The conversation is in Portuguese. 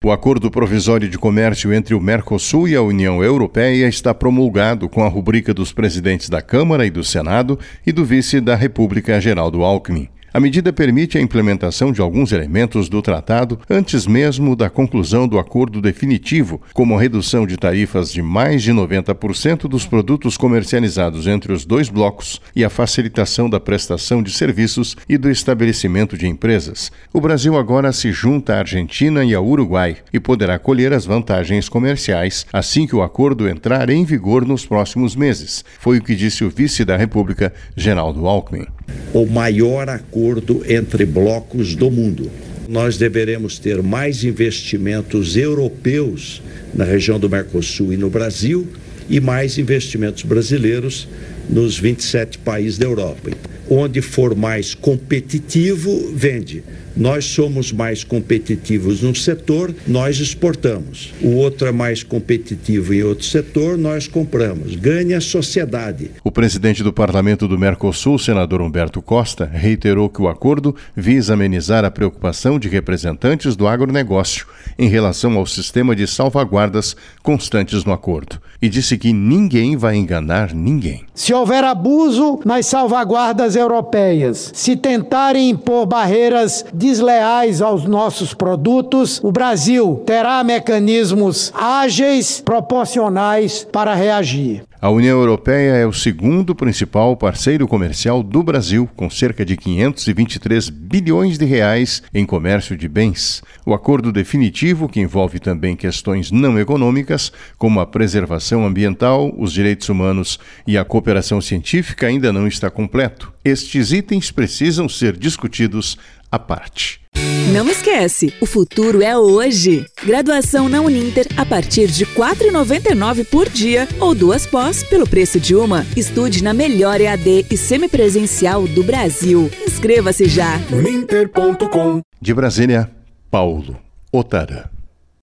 O Acordo Provisório de Comércio entre o Mercosul e a União Europeia está promulgado com a rubrica dos presidentes da Câmara e do Senado e do vice da República, Geraldo Alckmin. A medida permite a implementação de alguns elementos do tratado antes mesmo da conclusão do acordo definitivo, como a redução de tarifas de mais de 90% dos produtos comercializados entre os dois blocos e a facilitação da prestação de serviços e do estabelecimento de empresas. O Brasil agora se junta à Argentina e ao Uruguai e poderá colher as vantagens comerciais assim que o acordo entrar em vigor nos próximos meses. Foi o que disse o vice da República, Geraldo Alckmin. O maior acordo entre blocos do mundo. Nós deveremos ter mais investimentos europeus na região do Mercosul e no Brasil e mais investimentos brasileiros nos 27 países da Europa. Onde for mais competitivo, vende. Nós somos mais competitivos num setor, nós exportamos. O outro é mais competitivo em outro setor, nós compramos. Ganha a sociedade. O presidente do Parlamento do Mercosul, senador Humberto Costa, reiterou que o acordo visa amenizar a preocupação de representantes do agronegócio em relação ao sistema de salvaguardas constantes no acordo e disse que ninguém vai enganar ninguém. Se houver abuso nas salvaguardas europeias, se tentarem impor barreiras desleais aos nossos produtos, o Brasil terá mecanismos ágeis, proporcionais para reagir. A União Europeia é o segundo principal parceiro comercial do Brasil, com cerca de 523 bilhões de reais em comércio de bens. O acordo definitivo, que envolve também questões não econômicas, como a preservação ambiental, os direitos humanos e a cooperação científica, ainda não está completo. Estes itens precisam ser discutidos à parte. Não esquece, o futuro é hoje. Graduação na Uninter a partir de R$ 4,99 por dia ou 2 pós pelo preço de uma. Estude na melhor EAD e semipresencial do Brasil. Inscreva-se já. Uninter.com. De Brasília, Paulo Otara.